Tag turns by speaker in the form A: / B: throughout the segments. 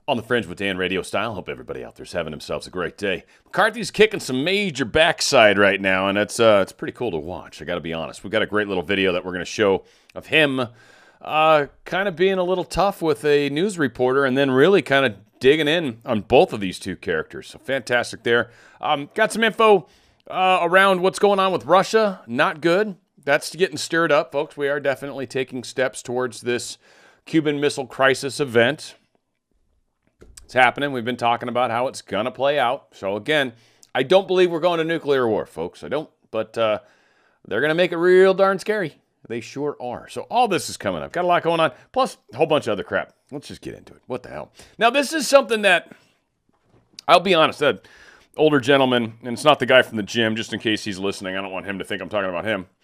A: On the Fringe with Dan Radio Style. Hope everybody out there's having themselves a great day. McCarthy's kicking some major backside right now, and it's pretty cool to watch. I got to be honest. We've got a great little video that we're going to show of him kind of being a little tough with a news reporter and then really kind of digging in on both of these two characters. So fantastic there. Got some info around what's going on with Russia. Not good. That's getting stirred up, folks. We are definitely taking steps towards this Cuban Missile Crisis event. It's happening. We've been talking about how it's going to play out. So, again, I don't believe we're going to nuclear war, folks. I don't. But they're going to make it real darn scary. They sure are. So, all this is coming up. Got a lot going on. Plus, a whole bunch of other crap. Let's just get into it. What the hell? Now, this is something that, I'll be honest, that older gentleman, and it's not the guy from the gym, just in case he's listening. I don't want him to think I'm talking about him.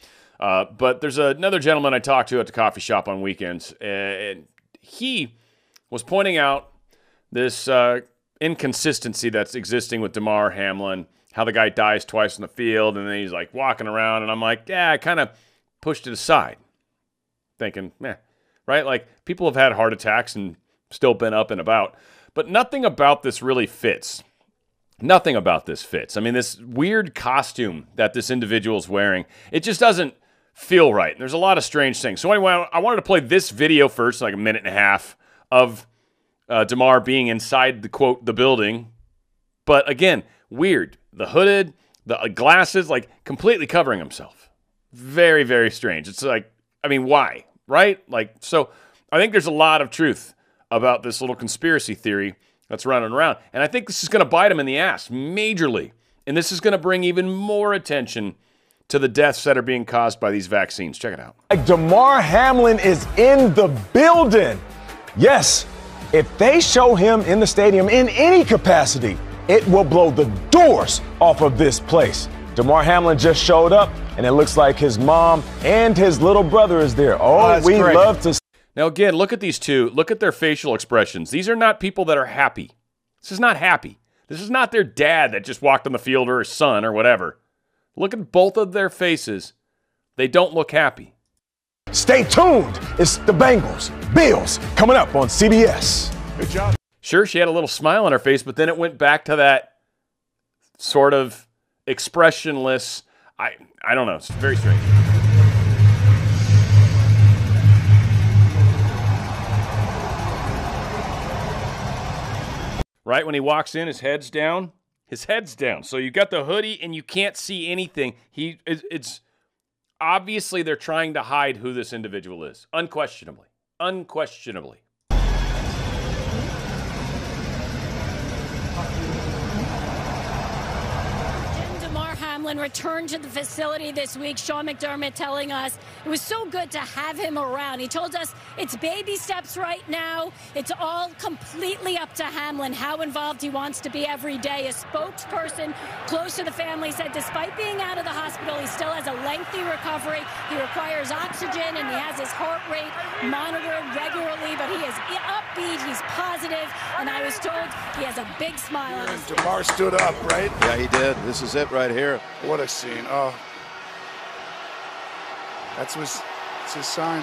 A: But there's another gentleman I talk to at the coffee shop on weekends, and he was pointing out this inconsistency that's existing with Damar Hamlin, how the guy dies twice in the field, and then he's like walking around, and I'm like, yeah, I kind of pushed it aside, thinking, right? Like, people have had heart attacks and still been up and about, but nothing about this really fits. Nothing about this fits. I mean, this weird costume that this individual is wearing, it just doesn't feel right. There's a lot of strange things. So anyway, I wanted to play this video first, like a minute and a half, of Damar being inside the, quote, the building. But again, weird. The hooded, the glasses, like completely covering himself. Very, very strange. It's like, I mean, why? Right? Like, so I think there's a lot of truth about this little conspiracy theory that's running around. And I think this is going to bite him in the ass majorly. And this is going to bring even more attention to the deaths that are being caused by these vaccines. Check it out.
B: Damar Hamlin is in the building. Yes. If they show him in the stadium in any capacity, it will blow the doors off of this place. Damar Hamlin just showed up, and it looks like his mom and his little brother is there. Oh, we love to.
A: Now, again, look at these two. Look at their facial expressions. These are not people that are happy. This is not happy. This is not their dad that just walked on the field or his son or whatever. Look at both of their faces. They don't look happy.
B: Stay tuned. It's the Bengals, Bills, coming up on CBS.
C: Good job.
A: Sure, she had a little smile on her face, but then it went back to that sort of expressionless, I don't know, it's very strange. Right, when he walks in, his head's down. His head's down. So you got the hoodie and you can't see anything. It's obviously they're trying to hide who this individual is. Unquestionably. Unquestionably.
D: Returned to the facility this week. Sean McDermott telling us it was so good to have him around. He told us it's baby steps right now. It's all completely up to Hamlin how involved he wants to be every day. A spokesperson close to the family said despite being out of the hospital, he still has a lengthy recovery. He requires oxygen and he has his heart rate monitored regularly, but he is upbeat, he's positive, and I was told he has a big smile on his face.
C: Damar stood up, right?
E: Yeah, he did. This is it right here.
C: What a scene. Oh. It's his sign.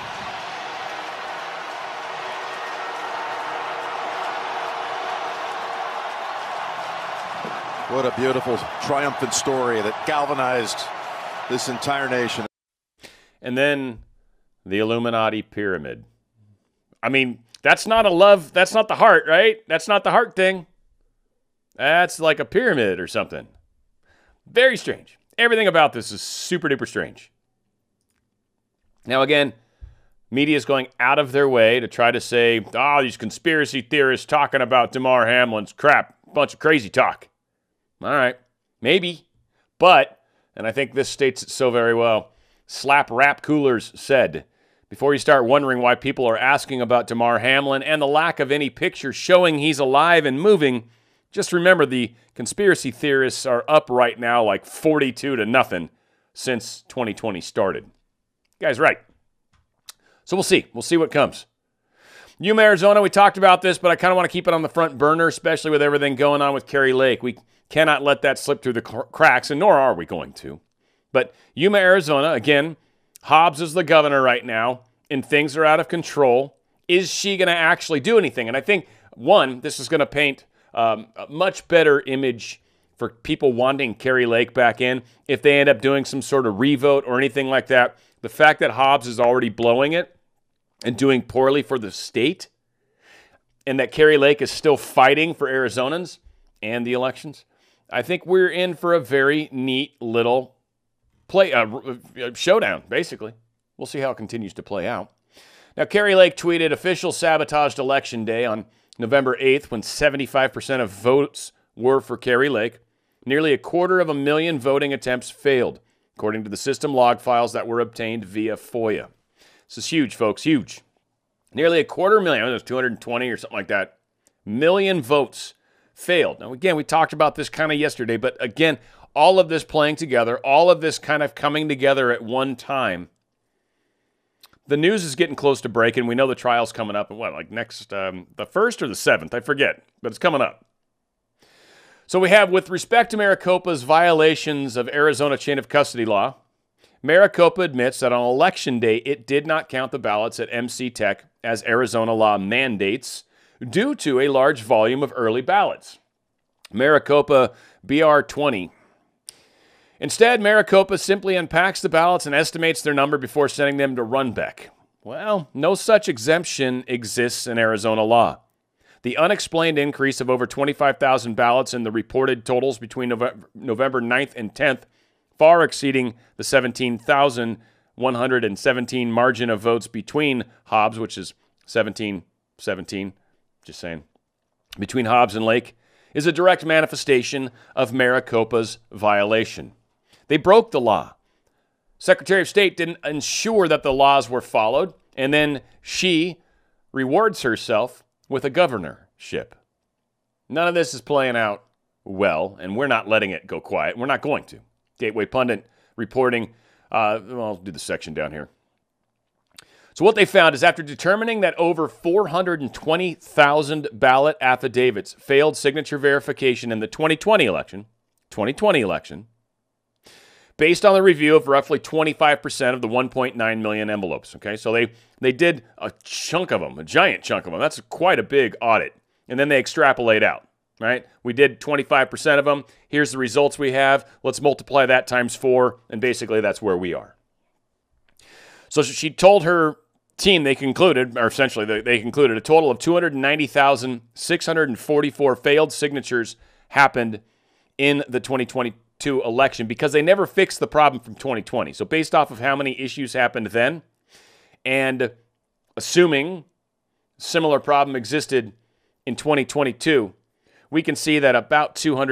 E: What a beautiful, triumphant story that galvanized this entire nation.
A: And then the Illuminati pyramid. I mean, that's not a love, that's not the heart, right? That's not the heart thing. That's like a pyramid or something. Very strange. Everything about this is super duper strange. Now, again, media is going out of their way to try to say, these conspiracy theorists talking about Damar Hamlin's crap. Bunch of crazy talk. All right. Maybe. But, and I think this states it so very well, Slap Rap Coolers said, before you start wondering why people are asking about Damar Hamlin and the lack of any picture showing he's alive and moving, just remember the conspiracy theorists are up right now like 42-0 since 2020 started. You guys right. So we'll see. We'll see what comes. Yuma, Arizona, we talked about this, but I kind of want to keep it on the front burner, especially with everything going on with Kari Lake. We cannot let that slip through the cracks, and nor are we going to. But Yuma, Arizona, again, Hobbs is the governor right now, and things are out of control. Is she going to actually do anything? And I think One, this is going to paint a much better image for people wanting Kari Lake back in. If they end up doing some sort of revote or anything like that, the fact that Hobbs is already blowing it and doing poorly for the state, and that Kari Lake is still fighting for Arizonans and the elections, I think we're in for a very neat little showdown, basically. We'll see how it continues to play out. Now, Kari Lake tweeted, officials sabotaged Election Day on November 8th when 75% of votes were for Kari Lake. Nearly 250,000 voting attempts failed, according to the system log files that were obtained via FOIA. This is huge, folks, huge. Nearly 250,000, I think it was 220 or something like that, million votes failed. Now, again, we talked about this kind of yesterday, but again, all of this playing together, all of this kind of coming together at one time. The news is getting close to breaking. We know the trial's coming up, next, the 1st or the 7th? I forget, but it's coming up. So we have, with respect to Maricopa's violations of Arizona chain of custody law, Maricopa admits that on Election Day, it did not count the ballots at MC Tech as Arizona law mandates due to a large volume of early ballots. Maricopa BR 20. Instead, Maricopa simply unpacks the ballots and estimates their number before sending them to Runbeck. Well, no such exemption exists in Arizona law. The unexplained increase of over 25,000 ballots in the reported totals between November 9th and 10th, far exceeding the 17,117 margin of votes between Hobbs, which is 17-17, just saying, between Hobbs and Lake, is a direct manifestation of Maricopa's violation. They broke the law. Secretary of State didn't ensure that the laws were followed, and then she rewards herself with a governorship. None of this is playing out well, and we're not letting it go quiet. We're not going to. Gateway Pundit reporting, I'll do the section down here. So what they found is after determining that over 420,000 ballot affidavits failed signature verification in the 2020 election, based on the review of roughly 25% of the 1.9 million envelopes. Okay, so they did a chunk of them, a giant chunk of them. That's quite a big audit. And then they extrapolate out, right? We did 25% of them. Here's the results we have. Let's multiply that times 4, and basically that's where we are. So she told her team they concluded a total of 290,644 failed signatures happened in the 2022 election because they never fixed the problem from 2020. So based off of how many issues happened then, and assuming similar problem existed in 2022, we can see that about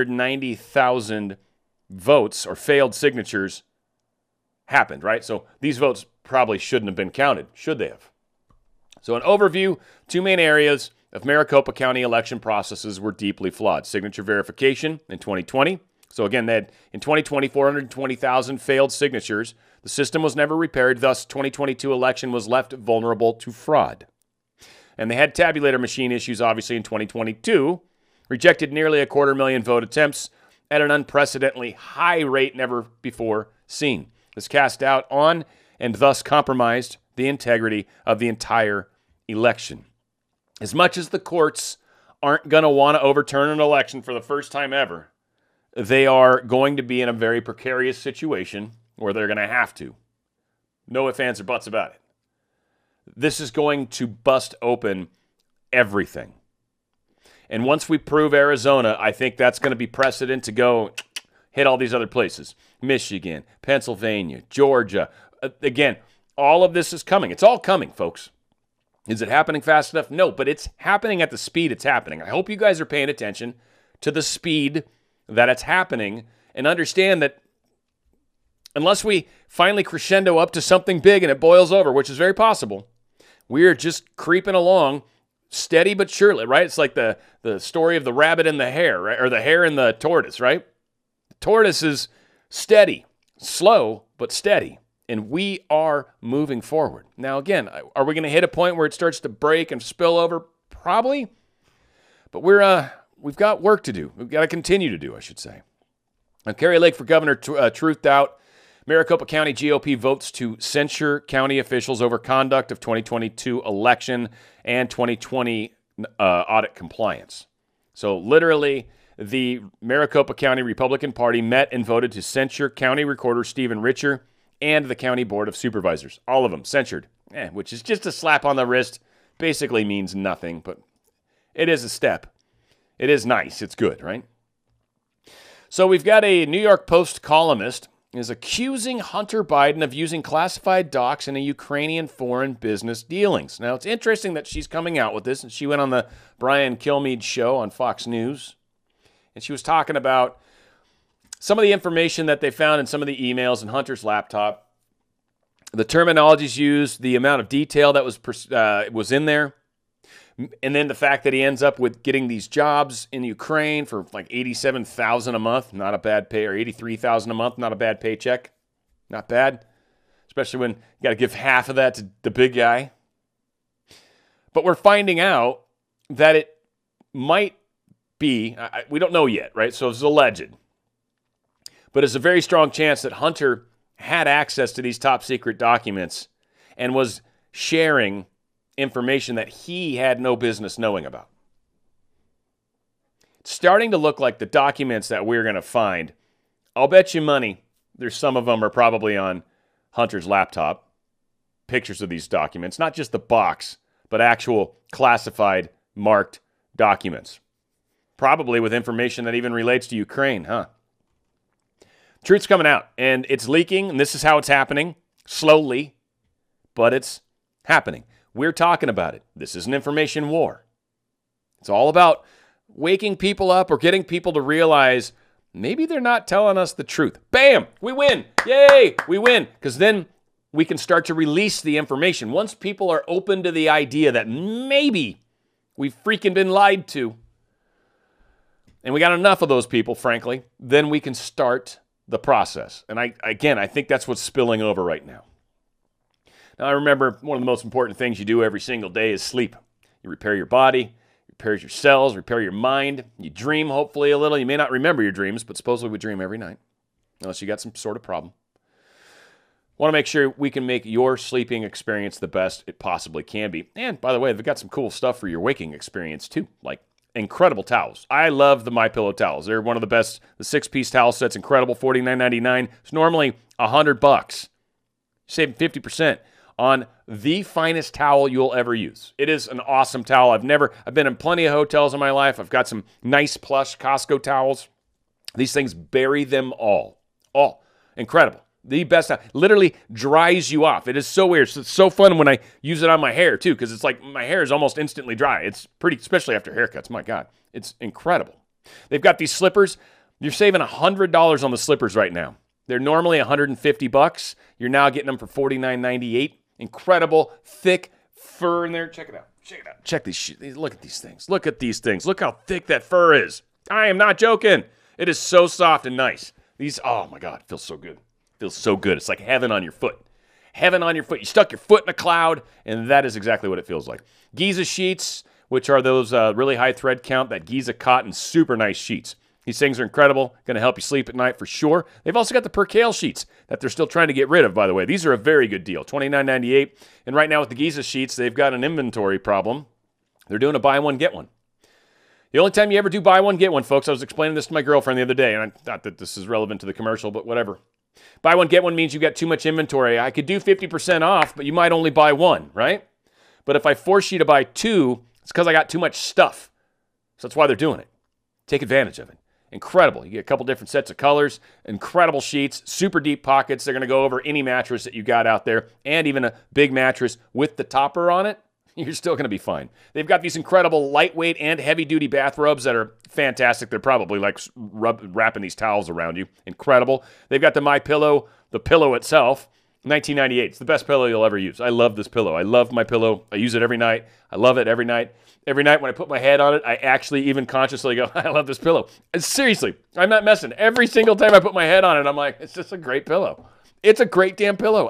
A: 290,000 votes or failed signatures happened, right? So these votes probably shouldn't have been counted, should they have? So an overview, 2 main areas of Maricopa County election processes were deeply flawed. Signature verification in 2020. So again, they had, in 2020, 420,000 failed signatures. The system was never repaired, thus 2022 election was left vulnerable to fraud. And they had tabulator machine issues, obviously, in 2022, rejected nearly 250,000 vote attempts at an unprecedentedly high rate never before seen. This cast doubt on and thus compromised the integrity of the entire election. As much as the courts aren't going to want to overturn an election for the first time ever, they are going to be in a very precarious situation where they're going to have to. No ifs, ands, or buts about it. This is going to bust open everything. And once we prove Arizona, I think that's going to be precedent to go hit all these other places. Michigan, Pennsylvania, Georgia. Again, all of this is coming. It's all coming, folks. Is it happening fast enough? No, but it's happening at the speed it's happening. I hope you guys are paying attention to the speed that it's happening and understand that unless we finally crescendo up to something big and it boils over, which is very possible, we are just creeping along steady but surely, right? It's like the story of the rabbit and the hare, right? Or the hare and the tortoise, right? The tortoise is steady, slow, but steady. And we are moving forward. Now, again, are we going to hit a point where it starts to break and spill over? Probably. But we've got work to do. We've got to continue to do, I should say. Now, Kari Lake for governor, truthed out. Maricopa County GOP votes to censure county officials over conduct of 2022 election and 2020 audit compliance. So literally, the Maricopa County Republican Party met and voted to censure County Recorder Stephen Richer and the County Board of Supervisors. All of them censured, which is just a slap on the wrist. Basically means nothing, but it is a step. It is nice. It's good, right? So we've got a New York Post columnist is accusing Hunter Biden of using classified docs in a Ukrainian foreign business dealings. Now, it's interesting that she's coming out with this, and she went on the Brian Kilmeade show on Fox News, and she was talking about some of the information that they found in some of the emails in Hunter's laptop, the terminologies used, the amount of detail that was in there, and then the fact that he ends up with getting these jobs in Ukraine for like $87,000 a month, not a bad pay, or $83,000 a month, not a bad paycheck, not bad, especially when you got to give half of that to the big guy. But we're finding out that it might be, we don't know yet, right? So it's alleged. But it's a very strong chance that Hunter had access to these top secret documents and was sharing information that he had no business knowing about. It's starting to look like the documents that we're going to find, I'll bet you money, there's some of them are probably on Hunter's laptop, pictures of these documents, not just the box, but actual classified, marked documents. Probably with information that even relates to Ukraine, huh? Truth's coming out, and it's leaking, and this is how it's happening, slowly, but it's happening. We're talking about it. This is an information war. It's all about waking people up or getting people to realize maybe they're not telling us the truth. Bam! We win! Yay! We win! Because then we can start to release the information. Once people are open to the idea that maybe we've freaking been lied to, and we got enough of those people, frankly, then we can start the process. And I think that's what's spilling over right now. Now, I remember one of the most important things you do every single day is sleep. You repair your body, repairs your cells, repair your mind. You dream, hopefully, a little. You may not remember your dreams, but supposedly we dream every night, unless you got some sort of problem. Want to make sure we can make your sleeping experience the best it possibly can be. And, by the way, they've got some cool stuff for your waking experience, too, like incredible towels. I love the MyPillow towels. They're one of the best. The 6-piece towel set's incredible, $49.99. It's normally $100. Saving 50%. On the finest towel you'll ever use. It is an awesome towel. I've been in plenty of hotels in my life. I've got some nice plush Costco towels. These things bury them all. All. Incredible. The best towel. Literally dries you off. It is so weird. It's so fun when I use it on my hair too, because it's like my hair is almost instantly dry. It's pretty, especially after haircuts. My God. It's incredible. They've got these slippers. You're saving $100 on the slippers right now. They're normally $150. You're now getting them for $49.98. Incredible, thick fur in there. Check it out. Check it out. Check these shit. Look at these things. Look at these things. Look how thick that fur is. I am not joking. It is so soft and nice. These, oh my God, it feels so good. It feels so good. It's like heaven on your foot. Heaven on your foot. You stuck your foot in a cloud, and that is exactly what it feels like. Giza sheets, which are those really high thread count, that Giza cotton, super nice sheets. These things are incredible. Going to help you sleep at night for sure. They've also got the Percale sheets that they're still trying to get rid of, by the way. These are a very good deal, $29.98. And right now with the Giza sheets, they've got an inventory problem. They're doing a buy one, get one. The only time you ever do buy one, get one, folks, I was explaining this to my girlfriend the other day, and I thought that this is relevant to the commercial, but whatever. Buy one, get one means you got too much inventory. I could do 50% off, but you might only buy one, right? But if I force you to buy two, it's because I got too much stuff. So that's why they're doing it. Take advantage of it. Incredible. You get a couple different sets of colors, incredible sheets, super deep pockets. They're going to go over any mattress that you got out there, and even a big mattress with the topper on it. You're still going to be fine. They've got these incredible lightweight and heavy-duty bathrobes that are fantastic. They're probably like wrapping these towels around you. Incredible. They've got the MyPillow, the pillow itself, $19.98. It's the best pillow you'll ever use. I love this pillow. I love MyPillow. I use it every night. I love it every night. Every night when I put my head on it, I actually even consciously go, I love this pillow. And seriously, I'm not messing. Every single time I put my head on it, I'm like, it's just a great pillow. It's a great damn pillow.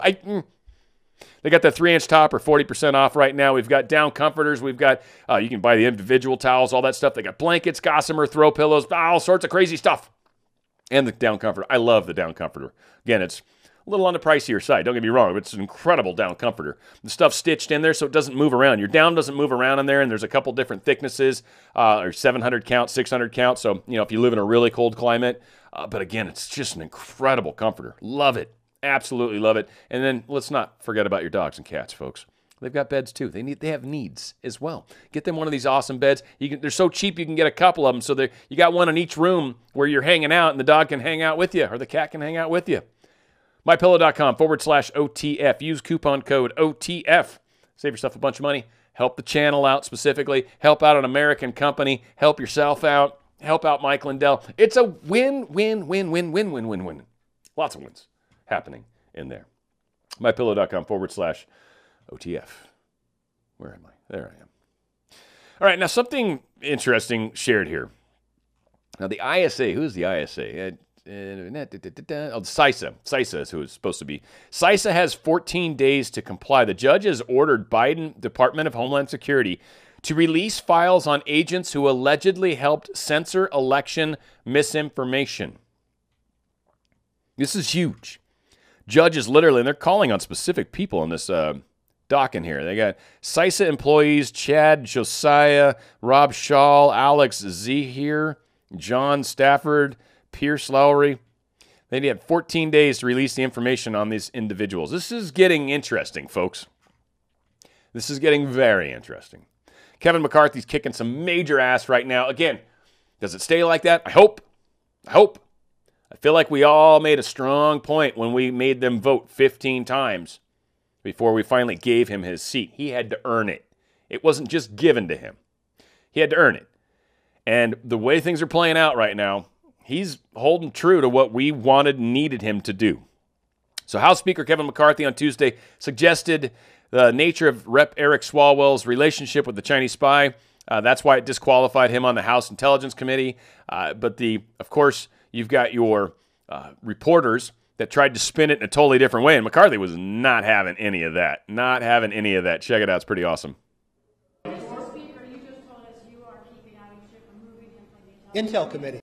A: They got the 3-inch top or 40% off right now. We've got down comforters. We've got, you can buy the individual towels, all that stuff. They got blankets, gossamer, throw pillows, all sorts of crazy stuff. And the down comforter. I love the down comforter. Again, it's A little on the pricier side, don't get me wrong, but it's an incredible down comforter. The stuff's stitched in there so it doesn't move around. Your down doesn't move around in there, and there's a couple different thicknesses, or 700 count, 600 count, so if you live in a really cold climate. But again, it's just an incredible comforter. Love it. Absolutely love it. And then let's not forget about your dogs and cats, folks. They've got beds too. They have needs as well. Get them one of these awesome beds. They're so cheap you can get a couple of them. So you got one in each room where you're hanging out, and the dog can hang out with you, or the cat can hang out with you. MyPillow.com/OTF. Use coupon code OTF. Save yourself a bunch of money. Help the channel out specifically. Help out an American company. Help yourself out. Help out Mike Lindell. It's a win, win, win, win, win, win, win, win. Lots of wins happening in there. MyPillow.com/OTF. Where am I? There I am. All right, now something interesting shared here. Now the ISA, who's the ISA? CISA. CISA is who it's supposed to be. CISA has 14 days to comply. The judge has ordered Biden Department of Homeland Security to release files on agents who allegedly helped censor election misinformation. This is huge. Judges literally, and they're calling on specific people in this doc in here. They got CISA employees, Chad Josiah, Rob Shaw, Alex Zahir, John Stafford, Pierce Lowry. They had 14 days to release the information on these individuals. This is getting interesting, folks. This is getting very interesting. Kevin McCarthy's kicking some major ass right now. Again, does it stay like that? I hope. I feel like we all made a strong point when we made them vote 15 times before we finally gave him his seat. He had to earn it. It wasn't just given to him. He had to earn it. And the way things are playing out right now, he's holding true to what we wanted and needed him to do. So House Speaker Kevin McCarthy on Tuesday suggested the nature of Rep. Eric Swalwell's relationship with the Chinese spy. That's why it disqualified him on the House Intelligence Committee. But of course, you've got your reporters that tried to spin it in a totally different way, and McCarthy was not having any of that. Not having any of that. Check it out. It's pretty awesome.
F: Intel Committee.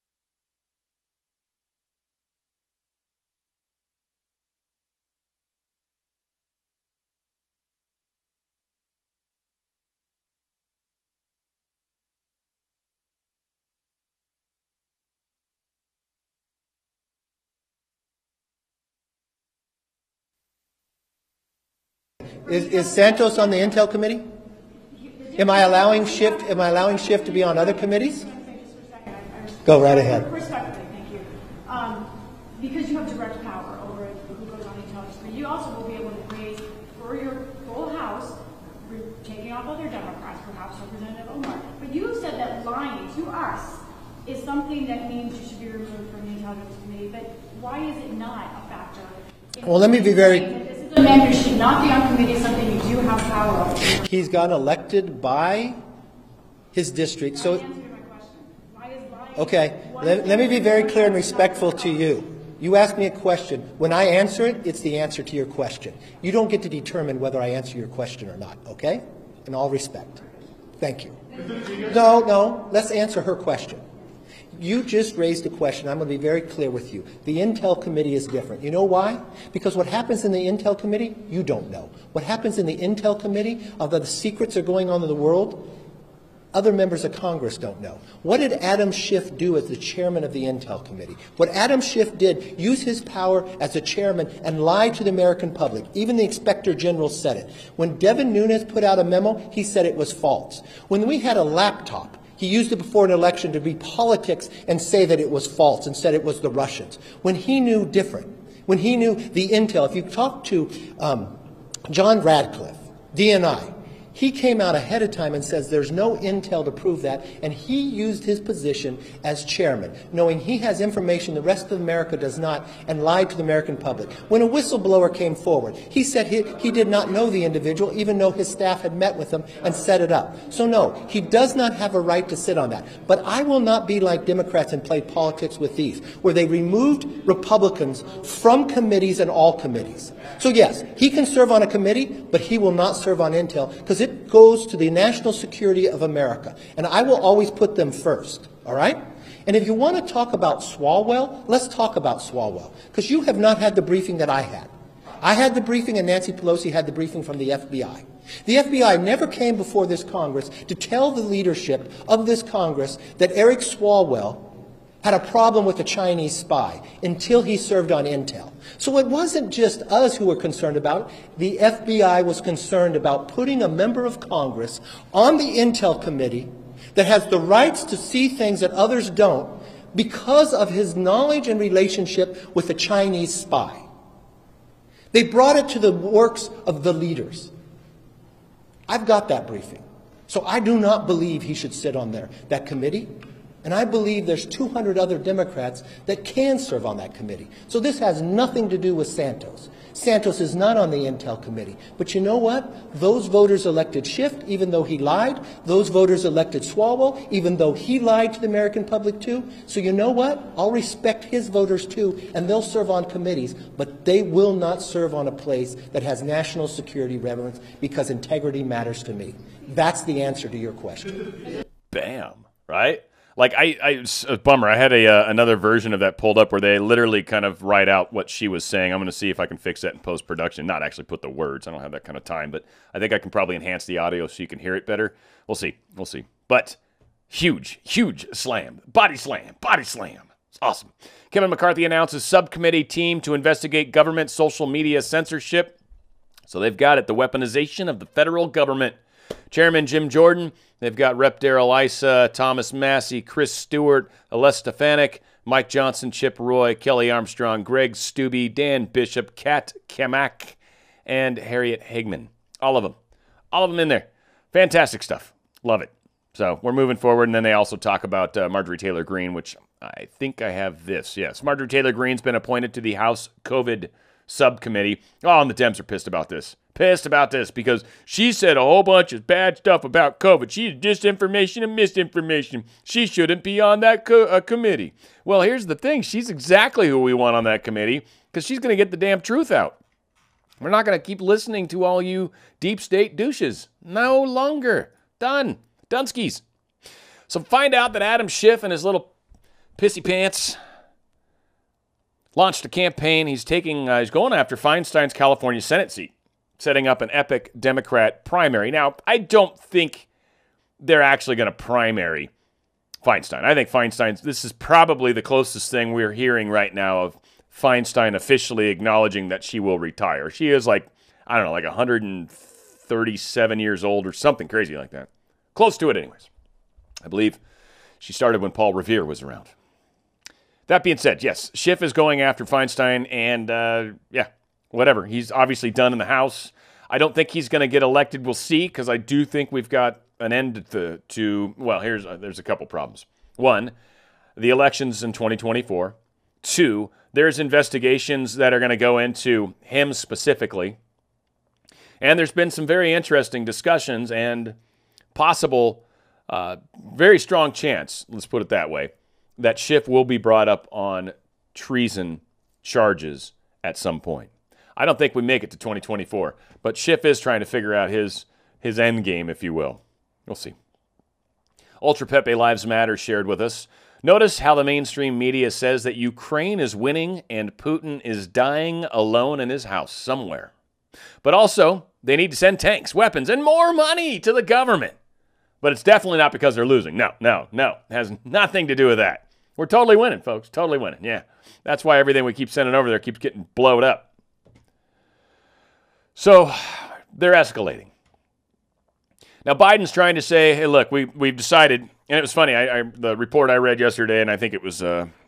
F: Is Santos on the Intel Committee? Am I allowing Schiff to be on other committees? Go right ahead.
G: Respectfully, thank you. Because you have direct power over who goes on the intelligence committee, you also will be able to raise for your full House, taking off other Democrats, perhaps Representative Omar. But you have said that lying to us is something that means you should be removed from the intelligence committee. But why is it not a factor?
F: Well, let me be very.
G: This is a man who should not be on committee, something you do have power over.
F: He's gotten elected by his district, so. Okay, let me be very clear and respectful to you. You ask me a question. When I answer it, it's the answer to your question. You don't get to determine whether I answer your question or not, okay? In all respect. Thank you. No, let's answer her question. You just raised a question. I'm going to be very clear with you. The Intel Committee is different. You know why? Because what happens in the Intel Committee, you don't know. What happens in the Intel Committee, although the secrets are going on in the world, other members of Congress don't know. What did Adam Schiff do as the chairman of the Intel Committee? What Adam Schiff did, use his power as a chairman and lie to the American public. Even the Inspector General said it. When Devin Nunes put out a memo, he said it was false. When we had a laptop, he used it before an election to be politics and say that it was false and said it was the Russians. When he knew different, when he knew the Intel, if you talk to John Radcliffe, DNI, he came out ahead of time and says there's no intel to prove that, and he used his position as chairman, knowing he has information the rest of America does not, and lied to the American public. When a whistleblower came forward, he said he did not know the individual, even though his staff had met with him and set it up. So no, he does not have a right to sit on that. But I will not be like Democrats and play politics with these, where they removed Republicans from committees and all committees. So yes, he can serve on a committee, but he will not serve on Intel, because it goes to the national security of America. And I will always put them first. all right? And if you want to talk about Swalwell, let's talk about Swalwell, because you have not had the briefing that I had. I had the briefing and Nancy Pelosi had the briefing from the FBI. The FBI never came before this Congress to tell the leadership of this Congress that Eric Swalwell had a problem with a Chinese spy until he served on Intel. So it wasn't just us who were concerned about it. The FBI was concerned about putting a member of Congress on the Intel committee that has the rights to see things that others don't because of his knowledge and relationship with a Chinese spy. They brought it to the works of the leaders. I've got that briefing. So I do not believe he should sit on that committee. And I believe there's 200 other Democrats that can serve on that committee. So this has nothing to do with Santos. Santos is not on the Intel committee. But you know what? Those voters elected Schiff, even though he lied. Those voters elected Swalwell, even though he lied to the American public too. So you know what? I'll respect his voters too, and they'll serve on committees. But they will not serve on a place that has national security relevance because integrity matters to me. That's the answer to your question.
A: Bam, right? Like, it's a bummer. I had another version of that pulled up where they literally kind of write out what she was saying. I'm going to see if I can fix that in post-production. Not actually put the words. I don't have that kind of time. But I think I can probably enhance the audio so you can hear it better. We'll see. We'll see. But huge, huge slam. Body slam. Body slam. It's awesome. Kevin McCarthy announces subcommittee team to investigate government social media censorship. So they've got it. The weaponization of the federal government. Chairman Jim Jordan. They've got Rep. Darrell Issa, Thomas Massey, Chris Stewart, Aless Stefanik, Mike Johnson, Chip Roy, Kelly Armstrong, Greg Steube, Dan Bishop, Kat Kamak, and Harriet Hagman. All of them. All of them in there. Fantastic stuff. Love it. So we're moving forward, and then they also talk about Marjorie Taylor Greene, which I think I have this. Yes, Marjorie Taylor Greene's been appointed to the House COVID subcommittee. Oh, and the Dems are pissed about this. Pissed about this because she said a whole bunch of bad stuff about COVID. She's disinformation and misinformation. She shouldn't be on that committee. Well, here's the thing. She's exactly who we want on that committee because she's going to get the damn truth out. We're not going to keep listening to all you deep state douches. No longer. Done. Dunskies. So find out that Adam Schiff and his little pissy pants launched a campaign. He's going after Feinstein's California Senate seat, setting up an epic Democrat primary. Now, I don't think they're actually going to primary Feinstein. I think this is probably the closest thing we're hearing right now of Feinstein officially acknowledging that she will retire. She is like 137 years old or something crazy like that. Close to it anyways. I believe she started when Paul Revere was around. That being said, yes, Schiff is going after Feinstein, and whatever. He's obviously done in the House. I don't think he's going to get elected. We'll see, because I do think we've got an end to there's a couple problems. One, the elections in 2024. Two, there's investigations that are going to go into him specifically. And there's been some very interesting discussions and possible, very strong chance, let's put it that way, that Schiff will be brought up on treason charges at some point. I don't think we make it to 2024, but Schiff is trying to figure out his end game, if you will. We'll see. Ultra Pepe Lives Matter shared with us. Notice how the mainstream media says that Ukraine is winning and Putin is dying alone in his house somewhere. But also, they need to send tanks, weapons, and more money to the government. But it's definitely not because they're losing. No. It has nothing to do with that. We're totally winning, folks. Totally winning. Yeah. That's why everything we keep sending over there keeps getting blowed up. So they're escalating. Now, Biden's trying to say, hey, look, we've decided, and it was funny, the report I read yesterday, and I think it was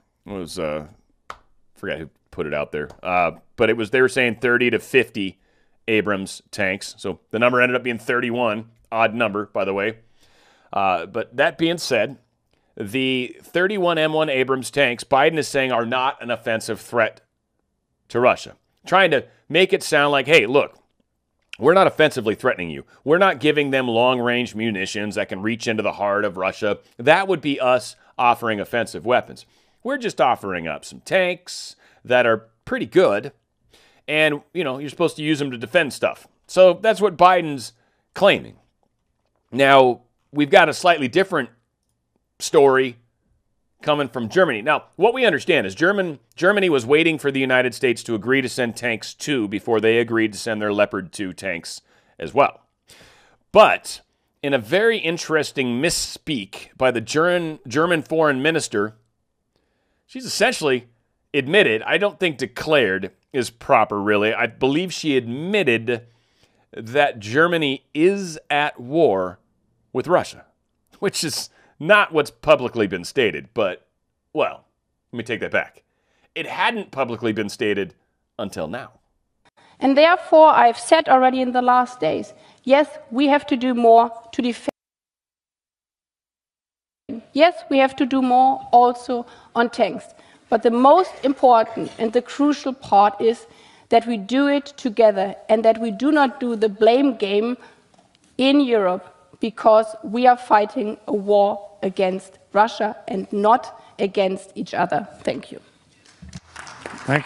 A: forget who put it out there, but they were saying 30 to 50 Abrams tanks. So the number ended up being 31, odd number, by the way. But that being said, the 31 M1 Abrams tanks, Biden is saying, are not an offensive threat to Russia. Trying to make it sound like, hey, look, we're not offensively threatening you. We're not giving them long-range munitions that can reach into the heart of Russia. That would be us offering offensive weapons. We're just offering up some tanks that are pretty good, and, you're supposed to use them to defend stuff. So that's what Biden's claiming. Now, we've got a slightly different story coming from Germany. Now, what we understand is Germany was waiting for the United States to agree to send tanks too before they agreed to send their Leopard 2 tanks as well. But in a very interesting misspeak by the German foreign minister, she's essentially admitted, I don't think declared is proper really, I believe she admitted that Germany is at war with Russia, which is not what's publicly been stated, but, well, let me take that back. It hadn't publicly been stated until now.
H: And therefore, I've said already in the last days, yes, we have to do more to defend. Yes, we have to do more also on tanks. But the most important and the crucial part is that we do it together and that we do not do the blame game in Europe because we are fighting a war against Russia and not against each other. Thank you.
C: Thank you.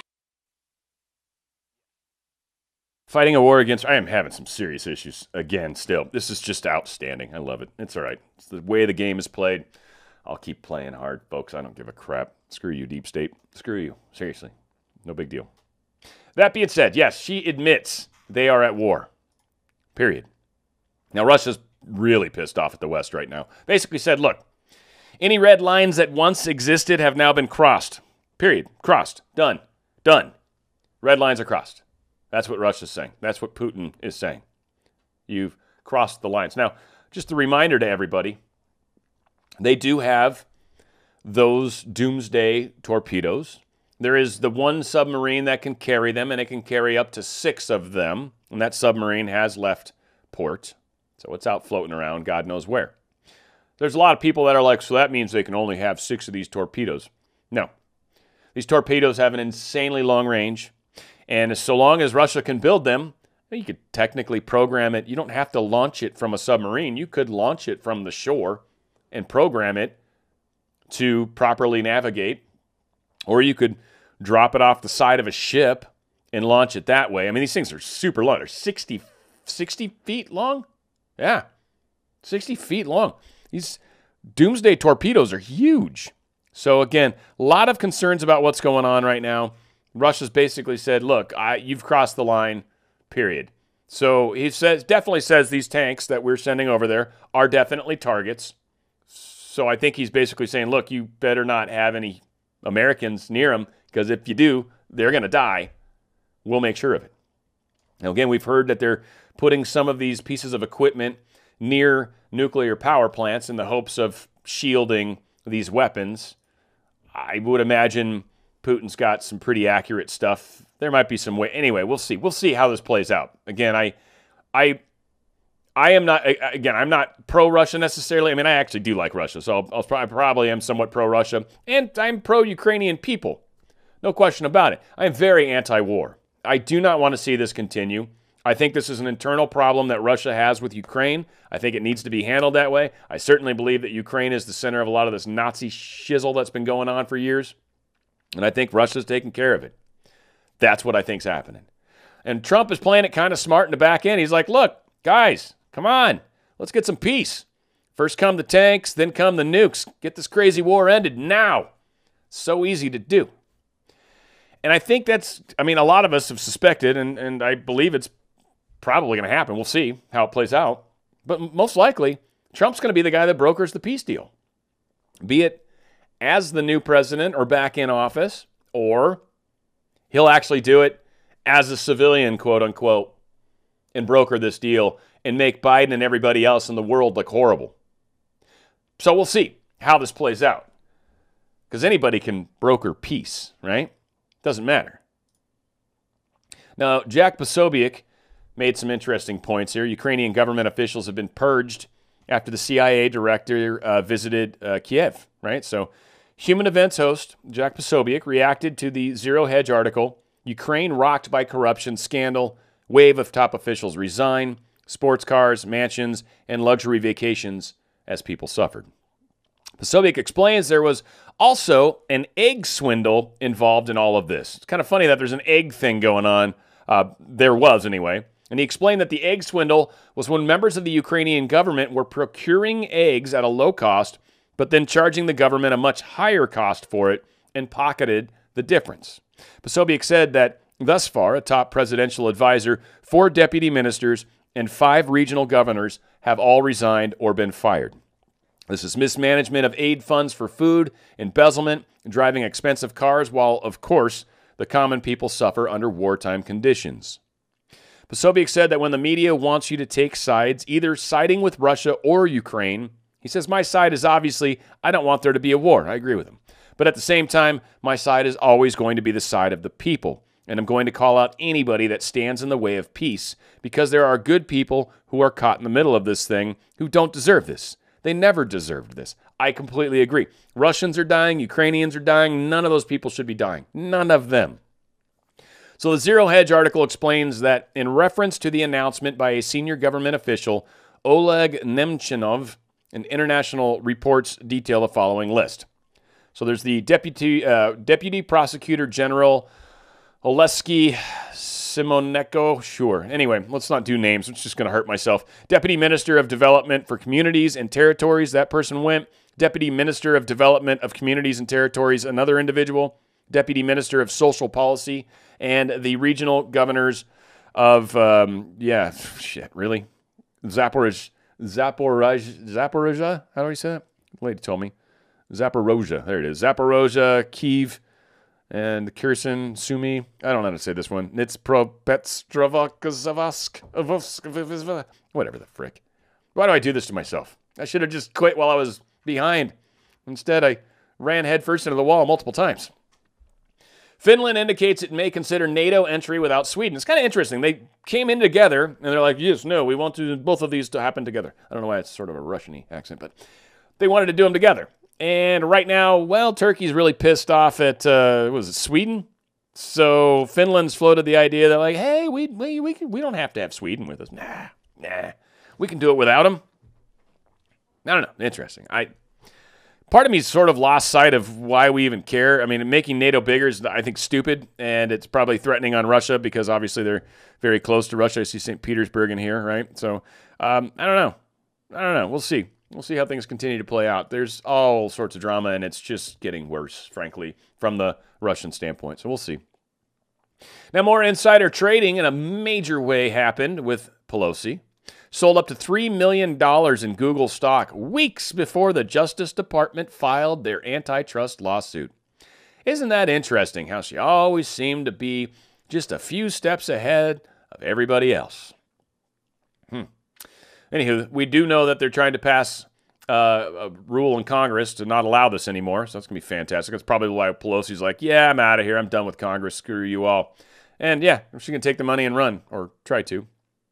A: Fighting a war against... I am having some serious issues again still. This is just outstanding. I love it. It's all right. It's the way the game is played. I'll keep playing hard, folks. I don't give a crap. Screw you, Deep State. Screw you. Seriously. No big deal. That being said, yes, she admits they are at war. Period. Now, Russia's really pissed off at the West right now. Basically said, look, any red lines that once existed have now been crossed. Period. Crossed. Done. Done. Red lines are crossed. That's what Russia's saying. That's what Putin is saying. You've crossed the lines. Now, just a reminder to everybody, they do have those doomsday torpedoes. There is the one submarine that can carry them, and it can carry up to 6 of them. And that submarine has left port. So it's out floating around, God knows where. There's a lot of people that are like, so that means they can only have 6 of these torpedoes. No. These torpedoes have an insanely long range. And so long as Russia can build them, you could technically program it. You don't have to launch it from a submarine. You could launch it from the shore and program it to properly navigate. Or you could drop it off the side of a ship and launch it that way. I mean, these things are super long. They're 60 feet long? Yeah, 60 feet long. These doomsday torpedoes are huge. So again, a lot of concerns about what's going on right now. Russia's basically said, look, you've crossed the line, period. So he definitely says these tanks that we're sending over there are definitely targets. So I think he's basically saying, look, you better not have any Americans near them, because if you do, they're going to die. We'll make sure of it. Now, again, we've heard that they're putting some of these pieces of equipment near nuclear power plants in the hopes of shielding these weapons. I would imagine Putin's got some pretty accurate stuff. There might be some way. Anyway, we'll see. We'll see how this plays out. Again, I am not. Again, I'm not pro-Russia necessarily. I mean, I actually do like Russia, so I probably am somewhat pro-Russia, and I'm pro-Ukrainian people. No question about it. I am very anti-war. I do not want to see this continue. I think this is an internal problem that Russia has with Ukraine. I think it needs to be handled that way. I certainly believe that Ukraine is the center of a lot of this Nazi shizzle that's been going on for years. And I think Russia's taking care of it. That's what I think's happening. And Trump is playing it kind of smart in the back end. He's like, look, guys, come on. Let's get some peace. First come the tanks, then come the nukes. Get this crazy war ended now. So easy to do. And I think that's, I mean, a lot of us have suspected, and I believe it's probably going to happen. We'll see how it plays out. But most likely, Trump's going to be the guy that brokers the peace deal. Be it as the new president or back in office, or he'll actually do it as a civilian, quote unquote, and broker this deal and make Biden and everybody else in the world look horrible. So we'll see how this plays out. Because anybody can broker peace, right? Doesn't matter. Now, Jack Posobiec made some interesting points here. Ukrainian government officials have been purged after the CIA director visited Kiev, right? So Human Events host Jack Posobiec reacted to the Zero Hedge article, Ukraine rocked by corruption scandal, wave of top officials resign, sports cars, mansions, and luxury vacations as people suffered. Posobiec explains there was also an egg swindle involved in all of this. It's kind of funny that there's an egg thing going on. There was, anyway. And he explained that the egg swindle was when members of the Ukrainian government were procuring eggs at a low cost but then charging the government a much higher cost for it and pocketed the difference. Posobiec said that thus far, a top presidential advisor, 4 deputy ministers, and 5 regional governors have all resigned or been fired. This is mismanagement of aid funds for food, embezzlement, driving expensive cars, while, of course, the common people suffer under wartime conditions. Posobiec said that when the media wants you to take sides, either siding with Russia or Ukraine, he says, my side is obviously, I don't want there to be a war. I agree with him. But at the same time, my side is always going to be the side of the people. And I'm going to call out anybody that stands in the way of peace, because there are good people who are caught in the middle of this thing who don't deserve this. They never deserved this. I completely agree. Russians are dying. Ukrainians are dying. None of those people should be dying. None of them. So the Zero Hedge article explains that in reference to the announcement by a senior government official, Oleg Nemchinov, and international reports detail the following list. So there's the Deputy Prosecutor General Oleksiy Simonenko. Sure. Anyway, let's not do names. It's just going to hurt myself. Deputy Minister of Development for Communities and Territories. That person went. Deputy Minister of Development of Communities and Territories. Another individual. Deputy Minister of Social Policy. And the regional governors of, really? Zaporizhzhia? How do I say that? The lady told me. Zaporozhye. There it is. Zaporozhye, Kyiv, and Kherson, Sumy. I don't know how to say this one. Nitspropetrovsk. Whatever the frick. Why do I do this to myself? I should have just quit while I was behind. Instead, I ran headfirst into the wall multiple times. Finland indicates it may consider NATO entry without Sweden. It's kind of interesting. They came in together, and they're like, yes, no, we want both of these to happen together. I don't know why it's sort of a Russian-y accent, but they wanted to do them together. And right now, well, Turkey's really pissed off at, Sweden? So Finland's floated the idea that, like, hey, we don't have to have Sweden with us. Nah, we can do it without them. I don't know. Interesting. Part of me sort of lost sight of why we even care. I mean, making NATO bigger is, I think, stupid, and it's probably threatening on Russia because obviously they're very close to Russia. I see St. Petersburg in here, right? So I don't know. We'll see. We'll see how things continue to play out. There's all sorts of drama, and it's just getting worse, frankly, from the Russian standpoint. So we'll see. Now, more insider trading in a major way happened with Pelosi. Sold up to $3 million in Google stock weeks before the Justice Department filed their antitrust lawsuit. Isn't that interesting how she always seemed to be just a few steps ahead of everybody else? Anywho, we do know that they're trying to pass a rule in Congress to not allow this anymore, so that's going to be fantastic. That's probably why Pelosi's like, yeah, I'm out of here. I'm done with Congress. Screw you all. And yeah, she's going to take the money and run, or try to.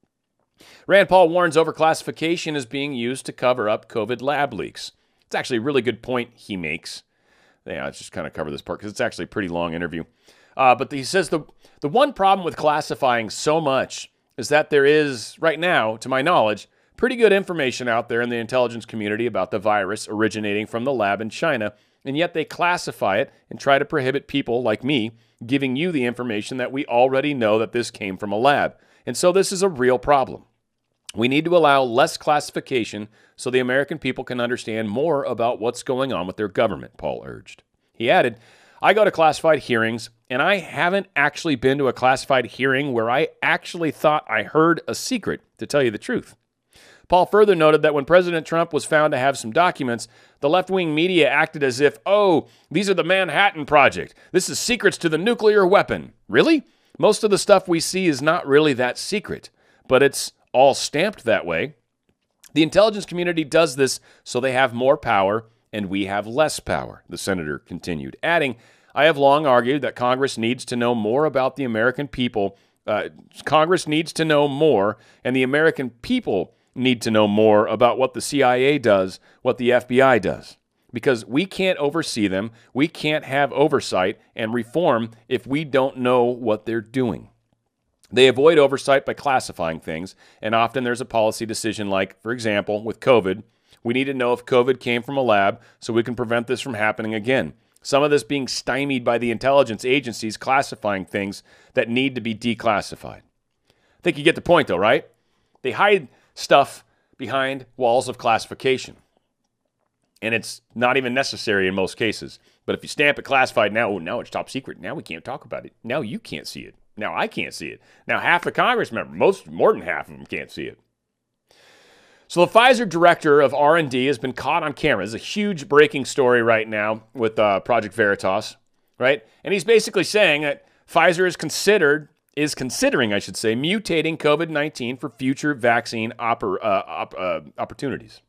A: Rand Paul warns overclassification is being used to cover up COVID lab leaks. It's actually a really good point he makes. Yeah, let's just kind of cover this part because it's actually a pretty long interview. But he says the one problem with classifying so much is that there is, right now, to my knowledge, pretty good information out there in the intelligence community about the virus originating from the lab in China, and yet they classify it and try to prohibit people like me giving you the information that we already know that this came from a lab. And so this is a real problem. We need to allow less classification so the American people can understand more about what's going on with their government, Paul urged. He added, I go to classified hearings, and I haven't actually been to a classified hearing where I actually thought I heard a secret, to tell you the truth. Paul further noted that when President Trump was found to have some documents, the left-wing media acted as if, oh, these are the Manhattan Project. This is secrets to the nuclear weapon. Really? Most of the stuff we see is not really that secret, but it's all stamped that way. The intelligence community does this so they have more power and we have less power, the senator continued, adding, I have long argued that Congress needs to know more about the American people. Congress needs to know more, and the American people need to know more about what the CIA does, what the FBI does. Because we can't oversee them, we can't have oversight and reform if we don't know what they're doing. They avoid oversight by classifying things, and often there's a policy decision like, for example, with COVID, we need to know if COVID came from a lab so we can prevent this from happening again. Some of this being stymied by the intelligence agencies classifying things that need to be declassified. I think you get the point, though, right? They hide stuff behind walls of classification. And it's not even necessary in most cases. But if you stamp it classified, now it's top secret. Now we can't talk about it. Now you can't see it. Now I can't see it. Now half the Congress members, more than half of them can't see it. So the Pfizer director of R&D has been caught on camera. It's a huge breaking story right now with Project Veritas, right? And he's basically saying that Pfizer is considering, mutating COVID-19 for future vaccine opportunities.